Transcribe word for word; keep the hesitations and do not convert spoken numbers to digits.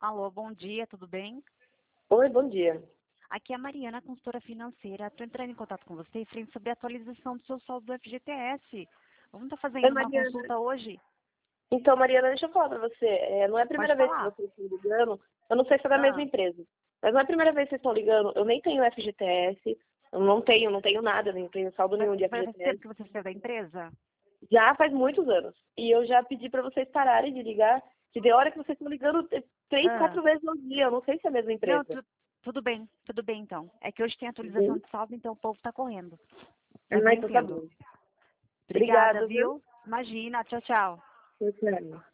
Alô, bom dia, tudo bem? Oi, bom dia. Aqui é a Mariana, consultora financeira. Estou entrando em contato com você frente sobre a atualização do seu saldo do F G T S. Vamos estar Oi, fazendo uma Mariana. consulta hoje? Então, Mariana, deixa eu falar pra você. É, não é a Pode primeira vez que falar. vocês estão ligando. Eu não sei se é da mesma Ah, empresa. Mas não é a primeira vez que vocês estão ligando. Eu nem tenho F G T S. Eu não tenho, não tenho nada, nem tenho saldo faz, nenhum de faz tempo F G T S. que você saiu da empresa? Já faz muitos anos. E eu já pedi pra vocês pararem de ligar. Que de hora que vocês estão ligando t- três, Ah, quatro vezes ao dia. Eu não sei se é a mesma não, empresa. tu- tudo bem, tudo bem então. É que hoje tem atualização Uhum. de saldo, então o povo está correndo. Mas eu Mas então tá entendo. bom. Obrigada, Obrigada, viu? viu? Imagina, tchau, tchau. Tchau, tchau.